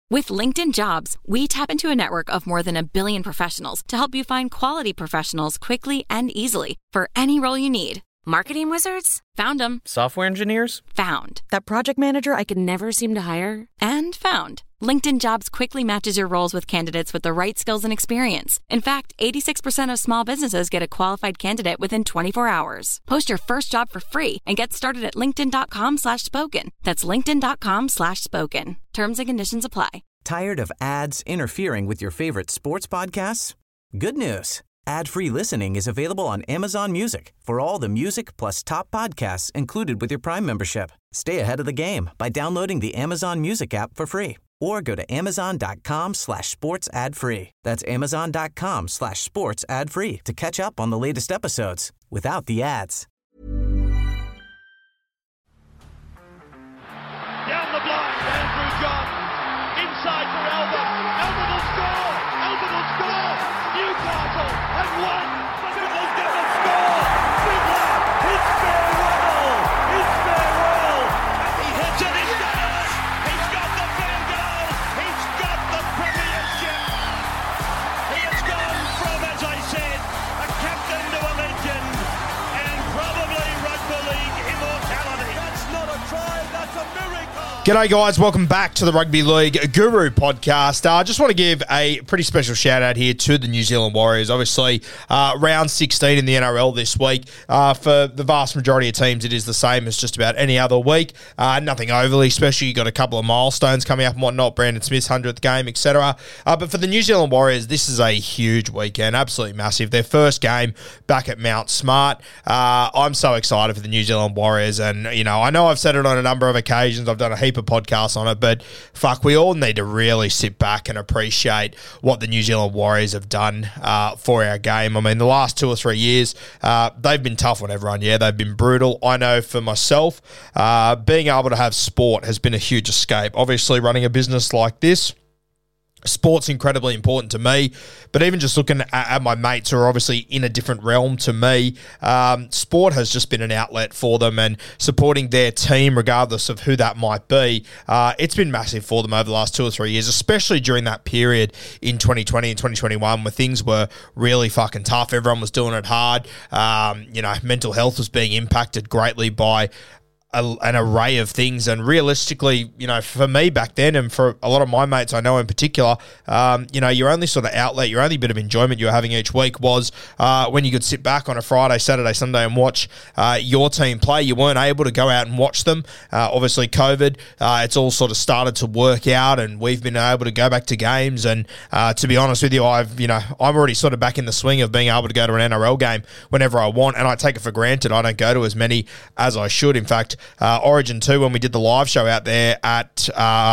With LinkedIn Jobs, we tap into a network of more than 1 billion professionals to help you find quality professionals quickly and easily for any role you need. Marketing wizards? Found them. Software engineers? Found. That project manager I could never seem to hire? And found. LinkedIn Jobs quickly matches your roles with candidates with the right skills and experience. In fact, 86% of small businesses get a qualified candidate within 24 hours. Post your first job for free and get started at linkedin.com/spoken. That's linkedin.com/spoken. Terms and conditions apply. Tired of ads interfering with your favorite sports podcasts? Good news. Ad-free listening is available on Amazon Music for all the music plus top podcasts included with your Prime membership. Stay ahead of the game by downloading the Amazon Music app for free or go to amazon.com/sports ad free. That's amazon.com/sports ad free to catch up on the latest episodes without the ads. Down the blind, Andrew John. Inside for Albert. Albert will score. Albert will score. Newcastle have won. Fiddler's going to score. Fiddler, it's farewell. It's farewell. And he hits it. He's got it. He's got the field goal. He's got the premiership. He has gone from, as I said, a captain to a legend and probably rugby league immortality. That's not a try. That's a miracle. G'day guys, welcome back to the Rugby League Guru podcast. I just want to give a pretty special shout out here to the New Zealand Warriors. Obviously, round 16 in the NRL this week. For the vast majority of teams, it is the same as just about any other week. Nothing overly special. You got a couple of milestones coming up and whatnot. Brandon Smith's 100th game, etc. But for the New Zealand Warriors, this is a huge weekend. Absolutely massive. Their first game back at Mount Smart. I'm so excited for the New Zealand Warriors. And, you know I've said it on a number of occasions. I've done a heap of podcasts on it, but fuck, we all need to really sit back and appreciate what the New Zealand Warriors have done for our game. I mean, the last 2 or 3 years, they've been tough on everyone. Yeah, they've been brutal. I know for myself, being able to have sport has been a huge escape. Obviously, running a business like this, sport's incredibly important to me, but even just looking at my mates who are obviously in a different realm to me, sport has just been an outlet for them, and supporting their team, regardless of who that might be, it's been massive for them over the last 2 or 3 years, especially during that period in 2020 and 2021 where things were really fucking tough. Everyone was doing it hard. Mental health was being impacted greatly by an array of things, and realistically, for me back then, and for a lot of my mates I know in particular, your only sort of outlet, your only bit of enjoyment you were having each week was when you could sit back on a Friday, Saturday, Sunday and watch your team play. You weren't able to go out and watch them. Obviously, COVID, it's all sort of started to work out, and we've been able to go back to games. And to be honest with you, I'm already sort of back in the swing of being able to go to an NRL game whenever I want, and I take it for granted. I don't go to as many as I should. In fact, Origin 2, when we did the live show out there at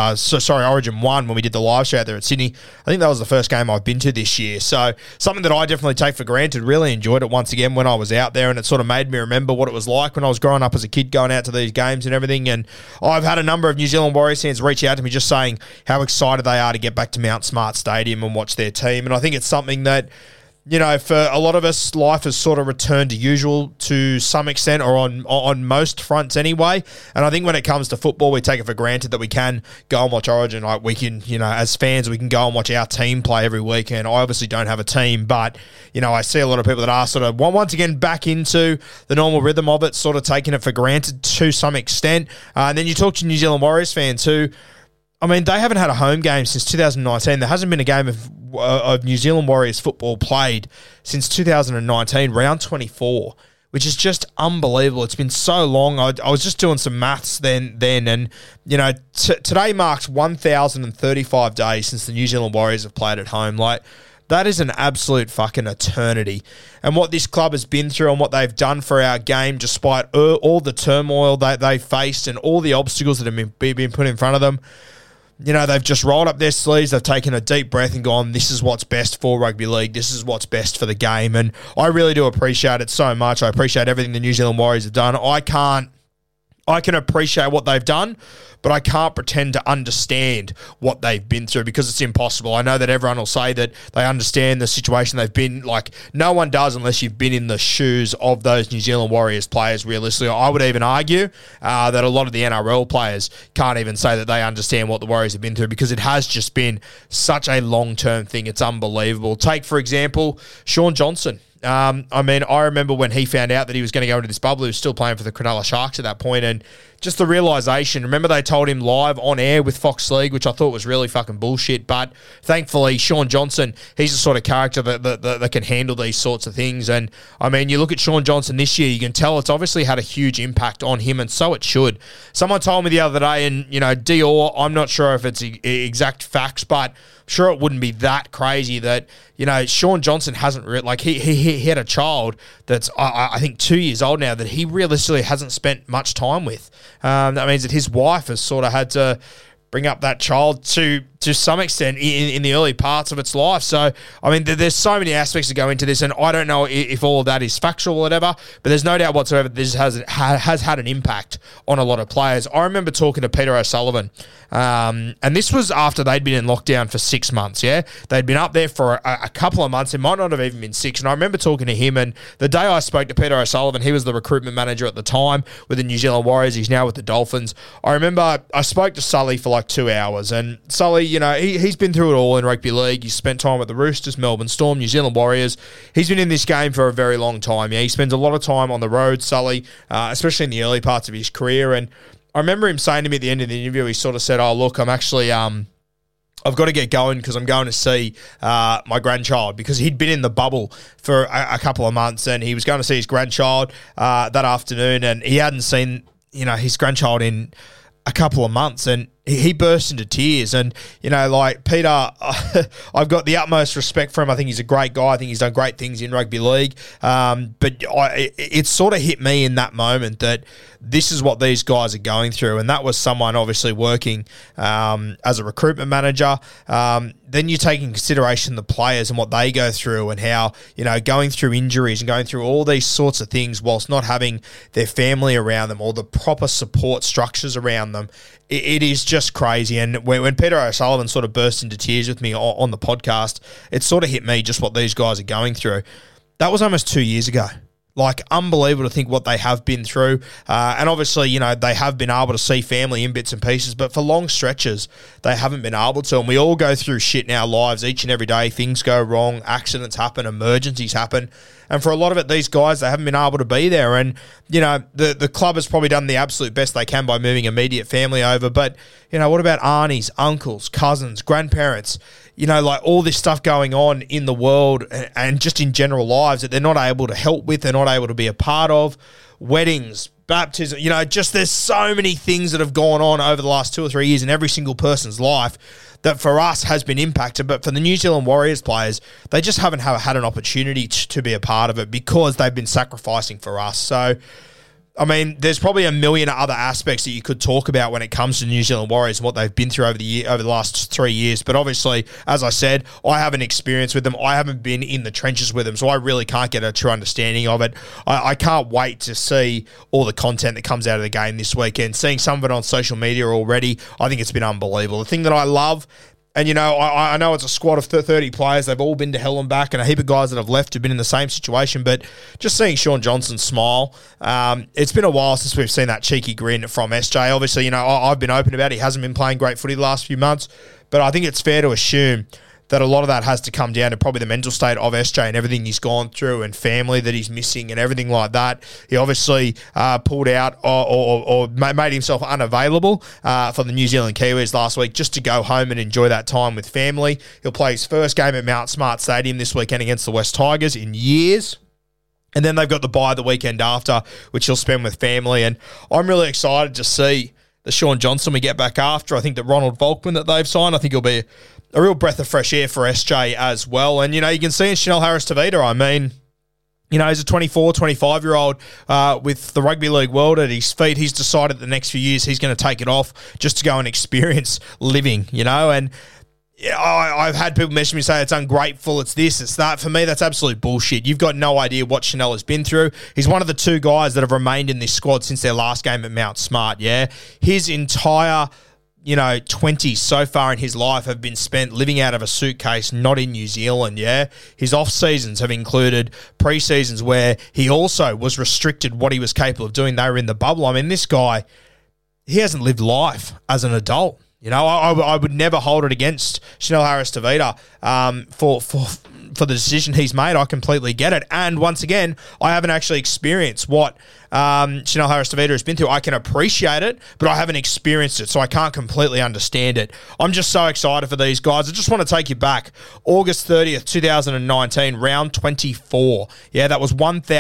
Origin 1, when we did the live show out there at Sydney, I think that was the first game I've been to this year. So something that I definitely take for granted. Really enjoyed it once again when I was out there, and it sort of made me remember what it was like when I was growing up as a kid, going out to these games and everything. And I've had a number of New Zealand Warriors fans reach out to me just saying how excited they are to get back to Mount Smart Stadium and watch their team. And I think it's something that, for a lot of us, life has sort of returned to usual to some extent, or on most fronts anyway. And I think when it comes to football, we take it for granted that we can go and watch Origin. Like, we can, as fans, we can go and watch our team play every weekend. I obviously don't have a team, but, I see a lot of people that are sort of, once again, back into the normal rhythm of it, sort of taking it for granted to some extent. And then you talk to New Zealand Warriors fans who, they haven't had a home game since 2019. There hasn't been a game of New Zealand Warriors football played since 2019, round 24, which is just unbelievable. It's been so long. I was just doing some maths then and, today marks 1,035 days since the New Zealand Warriors have played at home. Like, that is an absolute fucking eternity. And what this club has been through and what they've done for our game, despite all the turmoil that they faced and all the obstacles that have been put in front of them, they've just rolled up their sleeves, they've taken a deep breath and gone, this is what's best for rugby league, this is what's best for the game. And I really do appreciate it so much. I appreciate everything the New Zealand Warriors have done. I can't I can appreciate what they've done, but I can't pretend to understand what they've been through because it's impossible. I know that everyone will say that they understand the situation they've been. Like, no one does unless you've been in the shoes of those New Zealand Warriors players, realistically. I would even argue that a lot of the NRL players can't even say that they understand what the Warriors have been through because it has just been such a long-term thing. It's unbelievable. Take, for example, Shaun Johnson. I remember when he found out that he was going to go into this bubble, he was still playing for the Cronulla Sharks at that point, and just the realisation. Remember they told him live on air with Fox League, which I thought was really fucking bullshit, but thankfully Shaun Johnson, he's the sort of character that can handle these sorts of things. And I mean, you look at Shaun Johnson this year, you can tell it's obviously had a huge impact on him, and so it should. Someone told me the other day, and Dior, I'm not sure if it's exact facts, but sure it wouldn't be that crazy that, Shaun Johnson hasn't he had a child that's, I think, 2 years old now that he realistically hasn't spent much time with. That means that his wife has sort of had to bring up that child to some extent in the early parts of its life. So, I mean, there's so many aspects that go into this, and I don't know if all of that is factual or whatever, but there's no doubt whatsoever this has had an impact on a lot of players. I remember talking to Peter O'Sullivan, and this was after they'd been in lockdown for 6 months, yeah? They'd been up there for a couple of months. It might not have even been 6, and I remember talking to him, and the day I spoke to Peter O'Sullivan, he was the recruitment manager at the time with the New Zealand Warriors. He's now with the Dolphins. I remember I spoke to Sully for like 2 hours, and Sully, he's been through it all in rugby league. He's spent time with the Roosters, Melbourne Storm, New Zealand Warriors. He's been in this game for a very long time. Yeah, he spends a lot of time on the road, Sully, especially in the early parts of his career. And I remember him saying to me at the end of the interview, he sort of said, "Oh, look, I'm actually I've got to get going because I'm going to see my grandchild," because he'd been in the bubble for a couple of months and he was going to see his grandchild that afternoon, and he hadn't seen his grandchild in a couple of months, and he burst into tears. And, Peter, I've got the utmost respect for him. I think he's a great guy. I think he's done great things in rugby league. But it sort of hit me in that moment that this is what these guys are going through. And that was someone obviously working as a recruitment manager. Then you take in consideration the players and what they go through and how, going through injuries and going through all these sorts of things whilst not having their family around them or the proper support structures around them. It is just crazy. And when Peter O'Sullivan sort of burst into tears with me on the podcast, it sort of hit me just what these guys are going through. That was almost 2 years ago. Like, unbelievable to think what they have been through. And obviously, they have been able to see family in bits and pieces, but for long stretches, they haven't been able to. And we all go through shit in our lives each and every day. Things go wrong, accidents happen, emergencies happen. And for a lot of it, these guys, they haven't been able to be there. And, the club has probably done the absolute best they can by moving immediate family over. But, what about aunties, uncles, cousins, grandparents? All this stuff going on in the world and just in general lives that they're not able to help with, they're not able to be a part of. Weddings, baptism, just there's so many things that have gone on over the last 2 or 3 years in every single person's life that for us has been impacted. But for the New Zealand Warriors players, they just haven't had an opportunity to be a part of it because they've been sacrificing for us. So, I mean, there's probably a million other aspects that you could talk about when it comes to the New Zealand Warriors and what they've been through over the last 3 years. But obviously, as I said, I haven't experienced with them. I haven't been in the trenches with them, so I really can't get a true understanding of it. I can't wait to see all the content that comes out of the game this weekend. Seeing some of it on social media already, I think it's been unbelievable. The thing that I love, and, I know it's a squad of 30 players. They've all been to hell and back, and a heap of guys that have left have been in the same situation. But just seeing Shaun Johnson smile, it's been a while since we've seen that cheeky grin from SJ. Obviously, I've been open about it. He hasn't been playing great footy the last few months, but I think it's fair to assume that a lot of that has to come down to probably the mental state of SJ and everything he's gone through and family that he's missing and everything like that. He obviously pulled out or made himself unavailable for the New Zealand Kiwis last week just to go home and enjoy that time with family. He'll play his first game at Mount Smart Stadium this weekend against the West Tigers in years. And then they've got the bye the weekend after, which he'll spend with family. And I'm really excited to see the Shaun Johnson we get back after. I think that Ronald Volkman that they've signed, I think he'll be a real breath of fresh air for SJ as well. And, you can see in Chanel Harris-Tavita, I mean, he's a 24, 25-year-old with the rugby league world at his feet. He's decided the next few years he's going to take it off just to go and experience living, and Yeah, I've had people message me say it's ungrateful, it's this, it's that. For me, that's absolute bullshit. You've got no idea what Chanel has been through. He's one of the 2 guys that have remained in this squad since their last game at Mount Smart, yeah? His entire 20s so far in his life have been spent living out of a suitcase, not in New Zealand, yeah? His off-seasons have included pre-seasons where he also was restricted what he was capable of doing. They were in the bubble. I mean, this guy, he hasn't lived life as an adult. I would never hold it against Chanel Harris-Tavita for the decision he's made. I completely get it. And once again, I haven't actually experienced what Chanel Harris-Tavita has been through. I can appreciate it, but I haven't experienced it, so I can't completely understand it. I'm just so excited for these guys. I just want to take you back. August 30th, 2019, round 24. Yeah, that was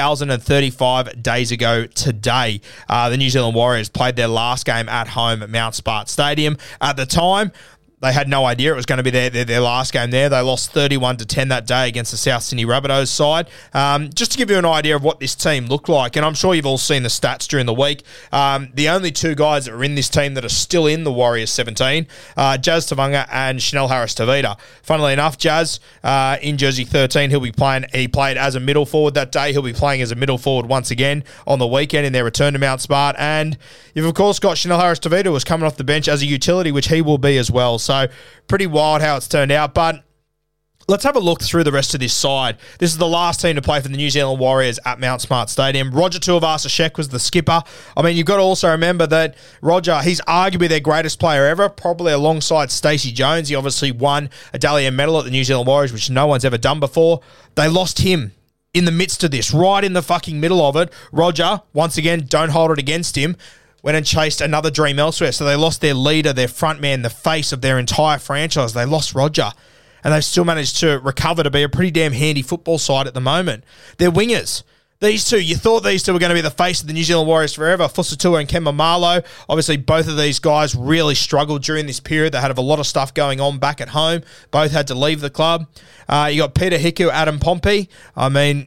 1,035 days ago today. The New Zealand Warriors played their last game at home at Mount Smart Stadium. At the time, they had no idea it was going to be their last game there. They lost 31-10 that day against the South Sydney Rabbitohs side. Just to give you an idea of what this team looked like, and I'm sure you've all seen the stats during the week, the only 2 guys that are in this team that are still in the Warriors 17, Jazz Tevaga and Chanel Harris-Tavita. Funnily enough, Jazz in jersey 13, he played as a middle forward that day. He'll be playing as a middle forward once again on the weekend in their return to Mount Smart. And you've, of course, got Chanel Harris-Tavita, who was coming off the bench as a utility, which he will be as well. So pretty wild how it's turned out. But let's have a look through the rest of this side. This is the last team to play for the New Zealand Warriors at Mount Smart Stadium. Roger Tuivasa-Sheck was the skipper. I mean, you've got to also remember that Roger, he's arguably their greatest player ever, probably alongside Stacey Jones. He obviously won a Dally M medal at the New Zealand Warriors, which no one's ever done before. They lost him in the midst of this, right in the fucking middle of it. Roger, once again, don't hold it against him, went and chased another dream elsewhere. So they lost their leader, their front man, the face of their entire franchise. They lost Roger. And they've still managed to recover to be a pretty damn handy football side at the moment. Their wingers, these 2, you thought these 2 were going to be the face of the New Zealand Warriors forever. Fusatua and Kemba Marlowe. Obviously, both of these guys really struggled during this period. They had a lot of stuff going on back at home. Both had to leave the club. You got Peter Hiku, Adam Pompey. I mean,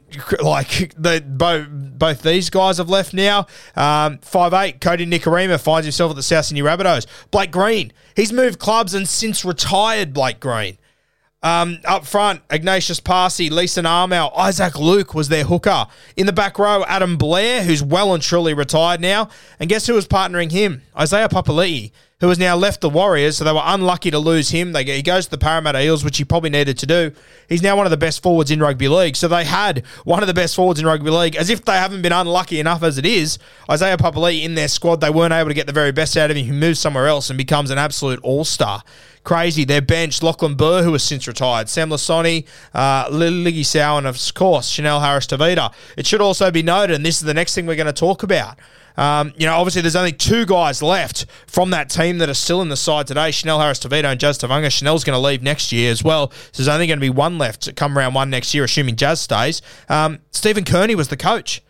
both these guys have left now. 5'8", Cody Nikorima finds himself at the South Sydney Rabbitohs. Blake Green, he's moved clubs and since retired Blake Green. Up front, Ignatius Parsi, Leeson Armour, Isaac Luke was their hooker. In the back row, Adam Blair, who's well and truly retired now. And guess who was partnering him? Isaiah Papali'i, who has now left the Warriors, so they were unlucky to lose him. He goes to the Parramatta Eels, which he probably needed to do. He's now one of the best forwards in rugby league. So they had one of the best forwards in rugby league. As if they haven't been unlucky enough as it is, Isaiah Papali'i in their squad, they weren't able to get the very best out of him. He moves somewhere else and becomes an absolute all-star. Crazy. Their bench, Lachlan Burr, who has since retired, Sam Lasoni, Liggy Sow, and of course, Chanel Harris-Tavita. It should also be noted, and this is the next thing we're going to talk about, obviously there's only 2 guys left from that team that are still in the side today, Chanel Harris-Tavita and Jazz Tevaga. Chanel's going to leave next year as well, so there's only going to be 1 left to come round 1 next year, assuming Jazz stays. Stephen Kearney was the coach.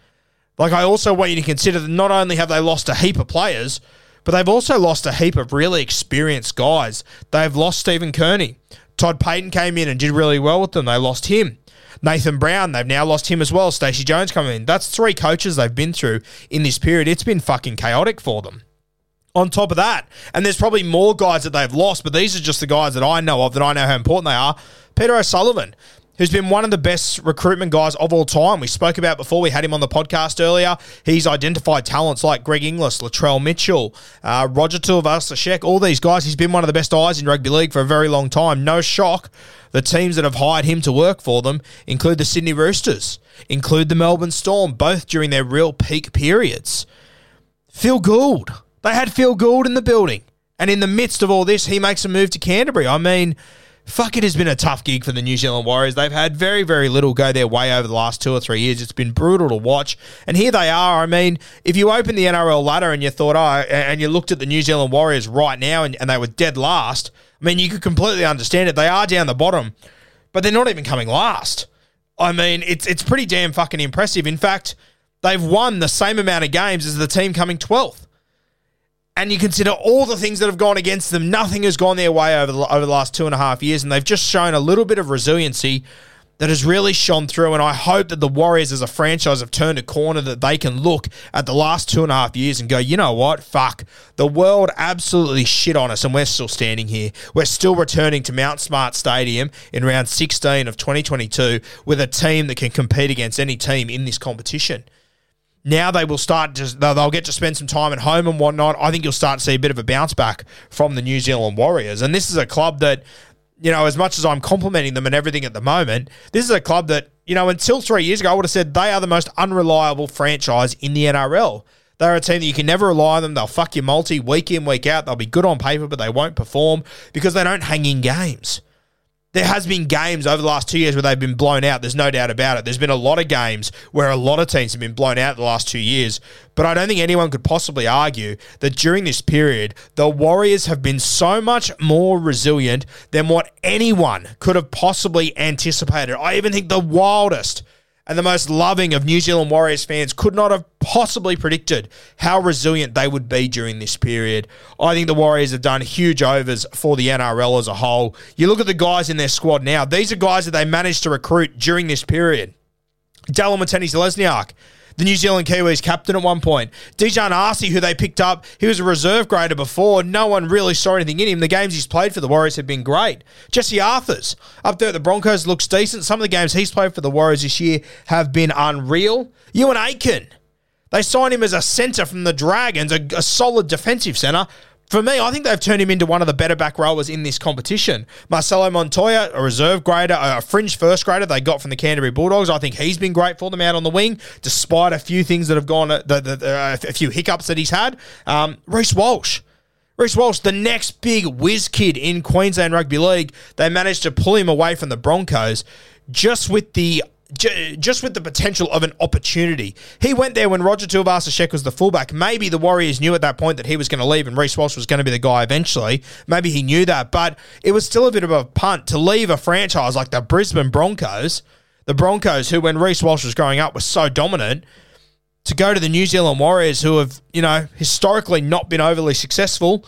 I also want you to consider that not only have they lost a heap of players, but they've also lost a heap of really experienced guys. They've lost Stephen Kearney. Todd Payton came in and did really well with them. They lost him. Nathan Brown, they've now lost him as well. Stacey Jones coming in. That's 3 coaches they've been through in this period. It's been fucking chaotic for them. On top of that, and there's probably more guys that they've lost, but these are just the guys that I know of, that I know how important they are. Peter O'Sullivan, who's been one of the best recruitment guys of all time. We spoke about before. We had him on the podcast earlier. He's identified talents like Greg Inglis, Latrell Mitchell, Roger Tuivasa-Sheck, all these guys. He's been one of the best eyes in rugby league for a very long time. No shock. The teams that have hired him to work for them include the Sydney Roosters, include the Melbourne Storm, both during their real peak periods. Phil Gould. They had Phil Gould in the building. And in the midst of all this, he makes a move to Canterbury. I mean, fuck, it has been a tough gig for the New Zealand Warriors. They've had very, very little go their way over the last 2 or 3 years. It's been brutal to watch. And here they are. I mean, if you open the NRL ladder and you thought, and you looked at the New Zealand Warriors right now and they were dead last, I mean, you could completely understand it. They are down the bottom, but they're not even coming last. I mean, it's pretty damn fucking impressive. In fact, they've won the same amount of games as the team coming 12th. And you consider all the things that have gone against them, nothing has gone their way over the last 2.5 years, and they've just shown a little bit of resiliency that has really shone through, and I hope that the Warriors as a franchise have turned a corner, that they can look at the last 2.5 years and go, you know what, fuck, the world absolutely shit on us and we're still standing here. We're still returning to Mount Smart Stadium in round 16 of 2022 with a team that can compete against any team in this competition. Now they'll get to spend some time at home and whatnot. I think you'll start to see a bit of a bounce back from the New Zealand Warriors. And this is a club that, as much as I'm complimenting them and everything at the moment, this is a club that, until 3 years ago, I would have said they are the most unreliable franchise in the NRL. They're a team that you can never rely on them. They'll fuck your multi week in, week out. They'll be good on paper, but they won't perform because they don't hang in games. There has been games over the last 2 years where they've been blown out. There's no doubt about it. There's been a lot of games where a lot of teams have been blown out the last 2 years. But I don't think anyone could possibly argue that during this period, the Warriors have been so much more resilient than what anyone could have possibly anticipated. I even think the wildest and the most loving of New Zealand Warriors fans could not have possibly predicted how resilient they would be during this period. I think the Warriors have done huge overs for the NRL as a whole. You look at the guys in their squad now. These are guys that they managed to recruit during this period. Dallin Watene-Zelezniak, the New Zealand Kiwis captain at one point. Dijon Arcee, who they picked up, he was a reserve grader before. No one really saw anything in him. The games he's played for the Warriors have been great. Jesse Arthurs, up there at the Broncos, looks decent. Some of the games he's played for the Warriors this year have been unreal. Ewan Aitken, they signed him as a centre from the Dragons, a solid defensive centre. For me, I think they've turned him into one of the better back rowers in this competition. Marcelo Montoya, a reserve grader, a fringe first grader they got from the Canterbury Bulldogs. I think he's been great for them out on the wing, despite a few things that have gone, a few hiccups that he's had. Reece Walsh, the next big whiz kid in Queensland Rugby League. They managed to pull him away from the Broncos just with the potential of an opportunity. He went there when Roger Tuivasa-Sheck was the fullback. Maybe the Warriors knew at that point that he was going to leave and Reece Walsh was going to be the guy eventually. Maybe he knew that, but it was still a bit of a punt to leave a franchise like the Brisbane Broncos, the Broncos who, when Reece Walsh was growing up, was so dominant, to go to the New Zealand Warriors who have, historically not been overly successful,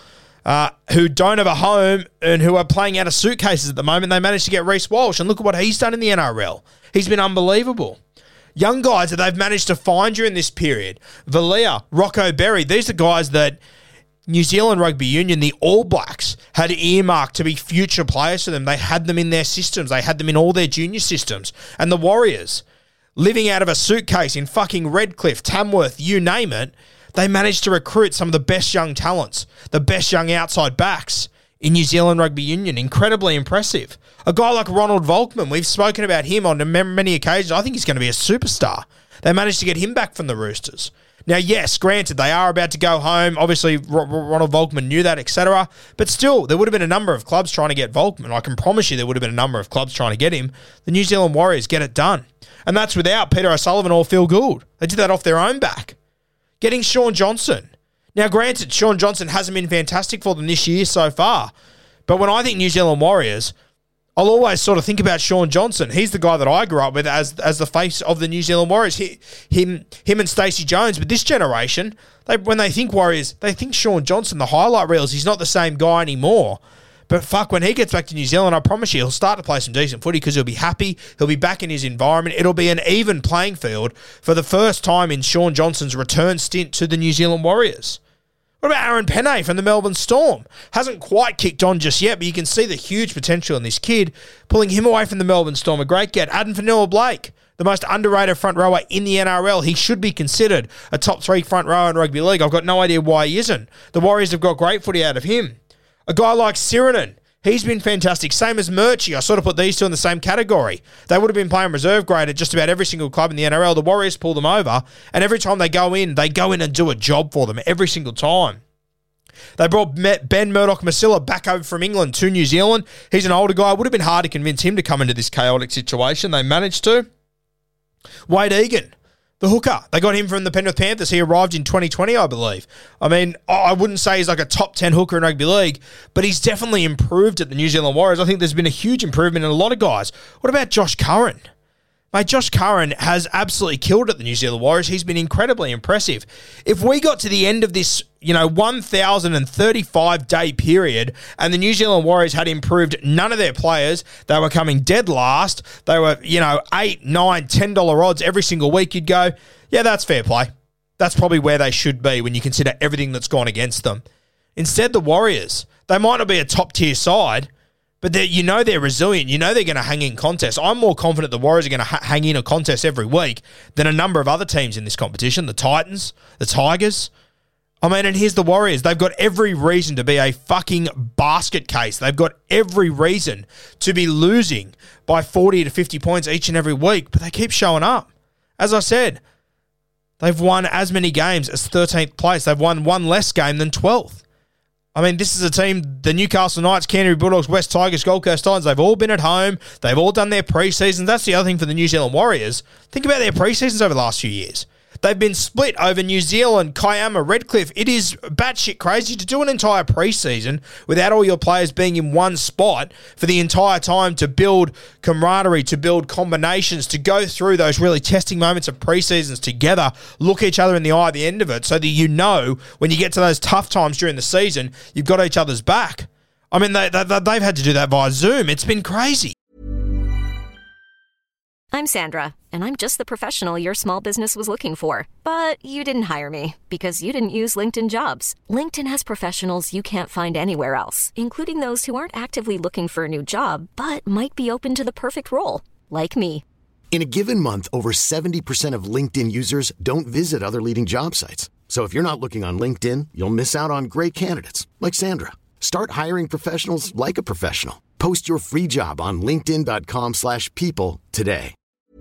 who don't have a home and who are playing out of suitcases at the moment. They managed to get Reece Walsh, and look at what he's done in the NRL. He's been unbelievable. Young guys that they've managed to find during this period. Valia, Rocco Berry, these are guys that New Zealand Rugby Union, the All Blacks, had earmarked to be future players for them. They had them in their systems. They had them in all their junior systems. And the Warriors, living out of a suitcase in fucking Redcliffe, Tamworth, you name it, they managed to recruit some of the best young talents, the best young outside backs in New Zealand Rugby Union. Incredibly impressive. A guy like Ronald Volkman, we've spoken about him on many occasions. I think he's going to be a superstar. They managed to get him back from the Roosters. Now, yes, granted, they are about to go home. Obviously, Ronald Volkman knew that, etc. But still, there would have been a number of clubs trying to get Volkman. I can promise you there would have been a number of clubs trying to get him. The New Zealand Warriors get it done. And that's without Peter O'Sullivan or Phil Gould. They did that off their own back. Getting Shaun Johnson. Now, granted, Shaun Johnson hasn't been fantastic for them this year so far. But when I think New Zealand Warriors, I'll always sort of think about Shaun Johnson. He's the guy that I grew up with as the face of the New Zealand Warriors. Him and Stacey Jones. But this generation, when they think Warriors, they think Shaun Johnson, the highlight reels. He's not the same guy anymore. But fuck, when he gets back to New Zealand, I promise you he'll start to play some decent footy because he'll be happy. He'll be back in his environment. It'll be an even playing field for the first time in Shaun Johnson's return stint to the New Zealand Warriors. What about Aaron Pene from the Melbourne Storm? Hasn't quite kicked on just yet, but you can see the huge potential in this kid. Pulling him away from the Melbourne Storm, a great get. Addin Fonua-Blake, the most underrated front rower in the NRL. He should be considered a top 3 front rower in rugby league. I've got no idea why he isn't. The Warriors have got great footy out of him. A guy like Sirinen, he's been fantastic. Same as Murchie. I sort of put these two in the same category. They would have been playing reserve grade at just about every single club in the NRL. The Warriors pull them over, and every time they go in and do a job for them every single time. They brought Ben Murdoch-Masila back over from England to New Zealand. He's an older guy. It would have been hard to convince him to come into this chaotic situation. They managed to. Wade Egan, the hooker. They got him from the Penrith Panthers. He arrived in 2020, I believe. I mean, I wouldn't say he's like a top 10 hooker in rugby league, but he's definitely improved at the New Zealand Warriors. I think there's been a huge improvement in a lot of guys. What about Josh Curran? Mate, Josh Curran has absolutely killed it, the New Zealand Warriors. He's been incredibly impressive. If we got to the end of this, 1,035-day period and the New Zealand Warriors had improved none of their players, they were coming dead last, they were, $8, $9, $10 odds every single week, you'd go, yeah, that's fair play. That's probably where they should be when you consider everything that's gone against them. Instead, the Warriors, they might not be a top-tier side, but they're resilient. They're going to hang in contests. I'm more confident the Warriors are going to hang in a contest every week than a number of other teams in this competition. The Titans, the Tigers. And here's the Warriors. They've got every reason to be a fucking basket case. They've got every reason to be losing by 40 to 50 points each and every week, but they keep showing up. As I said, they've won as many games as 13th place. They've won one less game than 12th. This is a team, the Newcastle Knights, Canterbury Bulldogs, West Tigers, Gold Coast Titans, they've all been at home. They've all done their pre-seasons. That's the other thing for the New Zealand Warriors. Think about their pre-seasons over the last few years. They've been split over New Zealand, Kiama, Redcliffe. It is batshit crazy to do an entire preseason without all your players being in one spot for the entire time to build camaraderie, to build combinations, to go through those really testing moments of preseasons together, look each other in the eye at the end of it so that when you get to those tough times during the season, you've got each other's back. They've had to do that via Zoom. It's been crazy. I'm Sandra, and I'm just the professional your small business was looking for. But you didn't hire me because you didn't use LinkedIn Jobs. LinkedIn has professionals you can't find anywhere else, including those who aren't actively looking for a new job, but might be open to the perfect role, like me. In a given month, over 70% of LinkedIn users don't visit other leading job sites. So if you're not looking on LinkedIn, you'll miss out on great candidates, like Sandra. Start hiring professionals like a professional. Post your free job on linkedin.com/people today.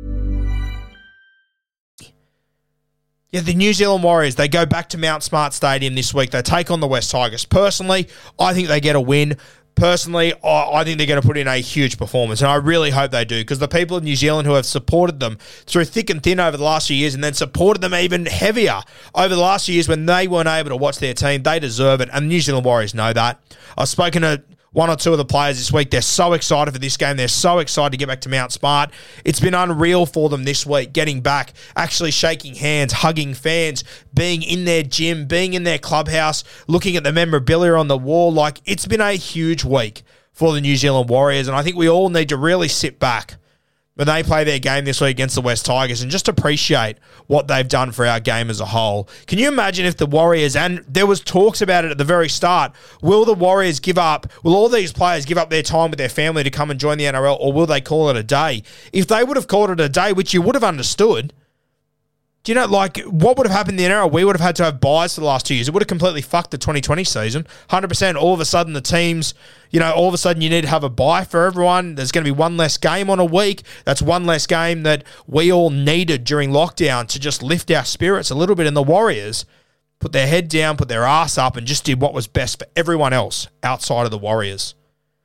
Yeah, the New Zealand Warriors, they go back to Mount Smart Stadium this week. They take on the West Tigers. Personally, I think they get a win. Personally, I think they're going to put in a huge performance, and I really hope they do, because the people of New Zealand who have supported them through thick and thin over the last few years and then supported them even heavier over the last few years when they weren't able to watch their team, they deserve it, and the New Zealand Warriors know that. I've spoken to one or two of the players this week. They're so excited for this game. They're so excited to get back to Mount Smart. It's been unreal for them this week, getting back, actually shaking hands, hugging fans, being in their gym, being in their clubhouse, looking at the memorabilia on the wall. It's been a huge week for the New Zealand Warriors, and I think we all need to really sit back when they play their game this week against the West Tigers and just appreciate what they've done for our game as a whole. Can you imagine if the Warriors, and there was talks about it at the very start, will the Warriors will all these players give up their time with their family to come and join the NRL, or will they call it a day? If they would have called it a day, which you would have understood, do you know, what would have happened in the NRL? We would have had to have buys for the last 2 years. It would have completely fucked the 2020 season. 100%. All of a sudden, the teams, all of a sudden you need to have a buy for everyone. There's going to be one less game on a week. That's one less game that we all needed during lockdown to just lift our spirits a little bit. And the Warriors put their head down, put their ass up, and just did what was best for everyone else outside of the Warriors.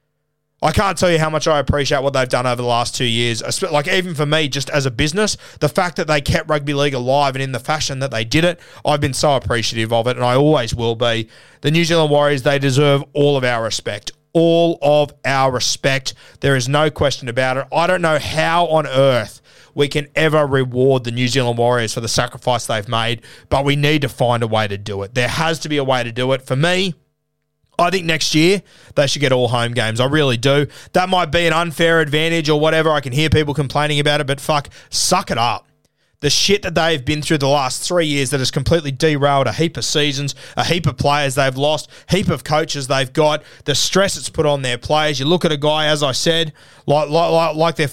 I can't tell you how much I appreciate what they've done over the last 2 years. Even for me, just as a business, the fact that they kept rugby league alive and in the fashion that they did it, I've been so appreciative of it, and I always will be. The New Zealand Warriors, they deserve all of our respect. All of our respect. There is no question about it. I don't know how on earth we can ever reward the New Zealand Warriors for the sacrifice they've made, but we need to find a way to do it. There has to be a way to do it. For me, I think next year they should get all home games. I really do. That might be an unfair advantage or whatever. I can hear people complaining about it, but suck it up. The shit that they've been through the last 3 years that has completely derailed a heap of seasons, a heap of players they've lost, heap of coaches they've got, the stress it's put on their players. You look at a guy, as I said, like their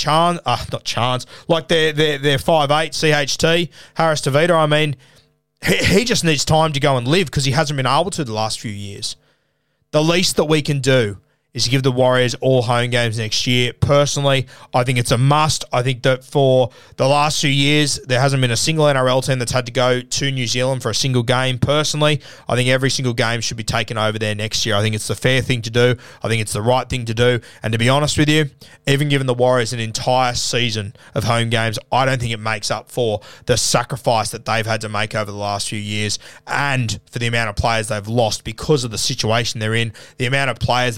5'8", like their 5'8", CHT, Harris Tavita. He just needs time to go and live because he hasn't been able to the last few years. The least that we can do is give the Warriors all home games next year. Personally, I think it's a must. I think that for the last few years, there hasn't been a single NRL team that's had to go to New Zealand for a single game. Personally, I think every single game should be taken over there next year. I think it's the fair thing to do. I think it's the right thing to do. And to be honest with you, even giving the Warriors an entire season of home games, I don't think it makes up for the sacrifice that they've had to make over the last few years and for the amount of players they've lost because of the situation they're in, the amount of players that have struggled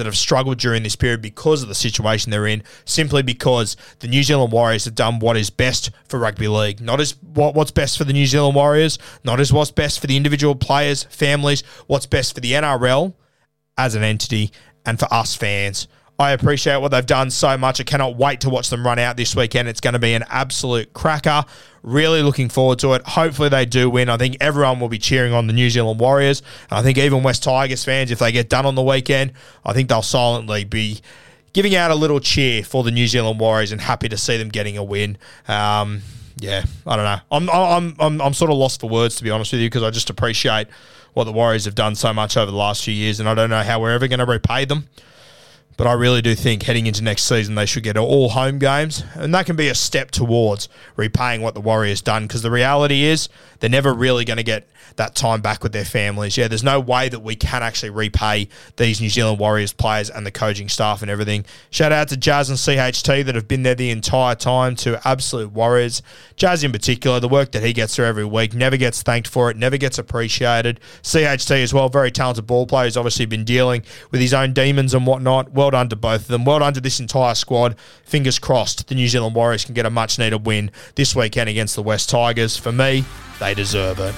struggled during this period because of the situation they're in, simply because the New Zealand Warriors have done what is best for rugby league. Not as what's best for the New Zealand Warriors, not as what's best for the individual players, families, what's best for the NRL as an entity, and for us fans. I appreciate what they've done so much. I cannot wait to watch them run out this weekend. It's going to be an absolute cracker. Really looking forward to it. Hopefully they do win. I think everyone will be cheering on the New Zealand Warriors. And I think even West Tigers fans, if they get done on the weekend, I think they'll silently be giving out a little cheer for the New Zealand Warriors and happy to see them getting a win. Yeah, I don't know. I'm sort of lost for words, to be honest with you, because I just appreciate what the Warriors have done so much over the last few years, and I don't know how we're ever going to repay them. But I really do think heading into next season, they should get all home games. And that can be a step towards repaying what the Warriors done. Because the reality is they're never really going to get that time back with their families. Yeah, there's no way that we can actually repay these New Zealand Warriors players and the coaching staff and everything. Shout out to Jazz and CHT that have been there the entire time, to absolute Warriors. Jazz in particular, the work that he gets through every week, never gets thanked for it, never gets appreciated. CHT as well, very talented ball player, who's obviously been dealing with his own demons and whatnot. Well done to both of them. Well done to this entire squad. Fingers crossed the New Zealand Warriors can get a much-needed win this weekend against the West Tigers. For me, they deserve it.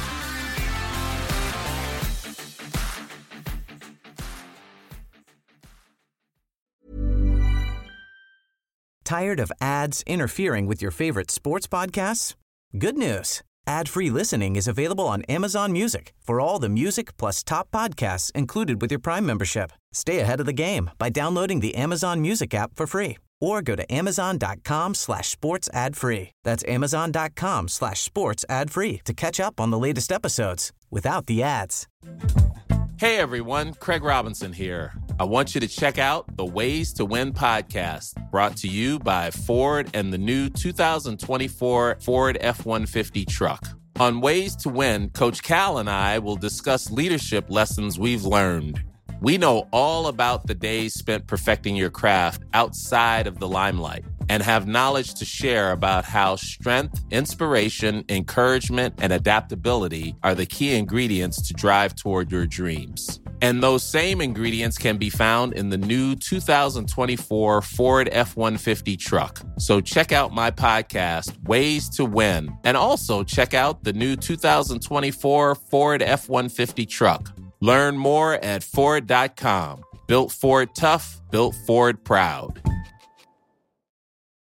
Tired of ads interfering with your favorite sports podcasts? Good news. Ad-free listening is available on Amazon Music for all the music plus top podcasts included with your Prime membership. Stay ahead of the game by downloading the Amazon Music app for free or go to amazon.com/sports ad free. That's amazon.com/sports ad free to catch up on the latest episodes without the ads. Hey everyone, Craig Robinson here. I want you to check out the Ways to Win podcast, brought to you by Ford and the new 2024 Ford F-150 truck. On Ways to Win, Coach Cal and I will discuss leadership lessons we've learned. We know all about the days spent perfecting your craft outside of the limelight and have knowledge to share about how strength, inspiration, encouragement, and adaptability are the key ingredients to drive toward your dreams. And those same ingredients can be found in the new 2024 Ford F-150 truck. So check out my podcast, Ways to Win, and also check out the new 2024 Ford F-150 truck. Learn more at Ford.com. Built Ford tough, built Ford proud.